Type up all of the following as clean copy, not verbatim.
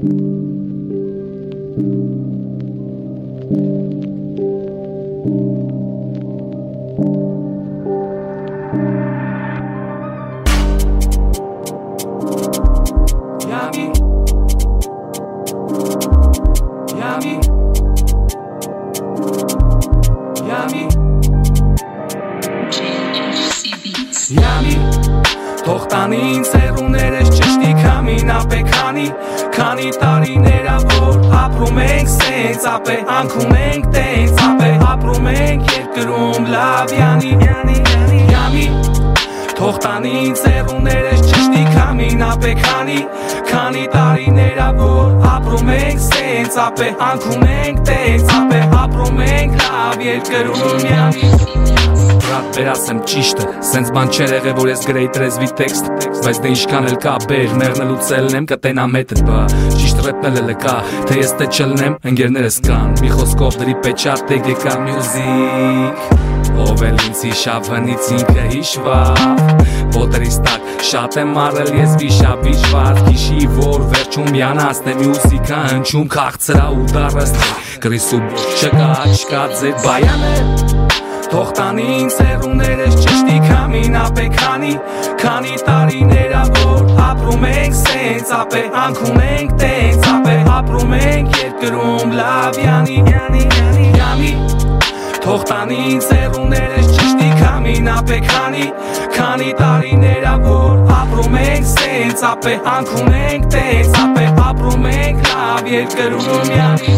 Թող տանի ինձ հեռուներս ճշտի քամին ապե քանի տարիներ որ ապրում ենք սենց ապե անքում ենք տենց ապե ապրում ենք երկրում լավ յանի Թող տանի ինձ հեռուներս ճշտի քամին ապե քանի տարիներ որ ապրում ենք սենց ապե անքում ենք տենց ապե ապրում ենք լավ երկրում յանի Ռատ վերասեմ ճիշտը, սենց բան չեր եղե, որ ես գրեի տրեզվի տեքստ Բայց դե ինչքան էլ կա բեր, մեղնելուց ելնեմ, կտենա մետդ բա Ճիշտ ռեպնել էլ կա, թե ես տե չլնեմ, ընգերներս կան Մի խոսքով դրի պեչատ է գեկա մյուզիկ Ով էլ ինձ հիշավ հնից ինքը հիշվավ Ոտերիս տակ շատ եմ մարել ես վիշապ Կիշի որ վերջում յանասն է մյուզիկա հնչում քաղցրա ու դարըստ Գրիս ու չկա ձեր բայան է Թող տանի ինձ հեռուներս ճշտի քամին ապե քանի տարիներ որ ապրում ենք սենց ապե անքում ենք տենց ապե ապրում ենք երկրում լավ յանի Թող տանի ինձ հեռուներս ճշտի քամին ապե քանի տարիներ որ ապրում ենք սենց ապե անքում ենք տենց ապե ապրում ենք լավ երկրում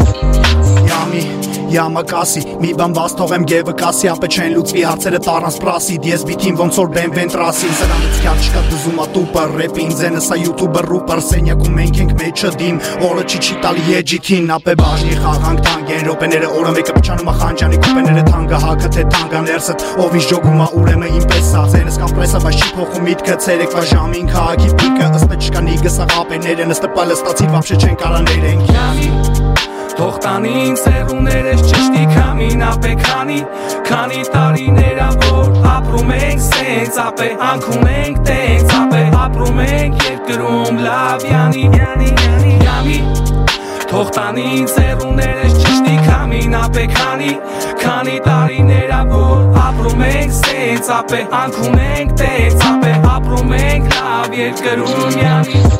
Յամա կասի, մի բան բաց թողեմ գևը կասի Ապե չեն լուծվի հարցերը տարանց պրասի Դիես բիթին ոնց որ բենվեն տրասի Սրանից կյալ չկա դզումա տուպը Ռեպին ձենը սա յուտուբը ռուպր Սենյակում մենք ենք մեջը դիմ Օրը չի տալի եջիթին Ապե բաժնի խաղանք թանկ են Ռոպեները օրը մեկը պչանում ախանջանի Կուպեները թանգը հակը թե թանգա ներսդ Ով ինչ ժոգում ուրեմը իմպես սա Ձենս կամ պրեսա բայց չի փոխում միտքը Ցերեկվա ժամին քաղաքի պիկը Ըստը չկա նիգը սա աղապեները Նստը պալստացի վապշե չեն կարա ներենք Թող տանի ինձ հեռուներս ճշտի քամին ապե քանի տարիներ որ ապրում ենք սենց ապե անքում ենք տենց ապե ապրում ենք երկրում լավ յանի Թող տանի ինձ հեռուներս ճշտի քամին ապե քանի տարիներ որ ապրում ենք սենց ապե անքում ենք տենց ապե ապրում ենք լավ երկրում յանի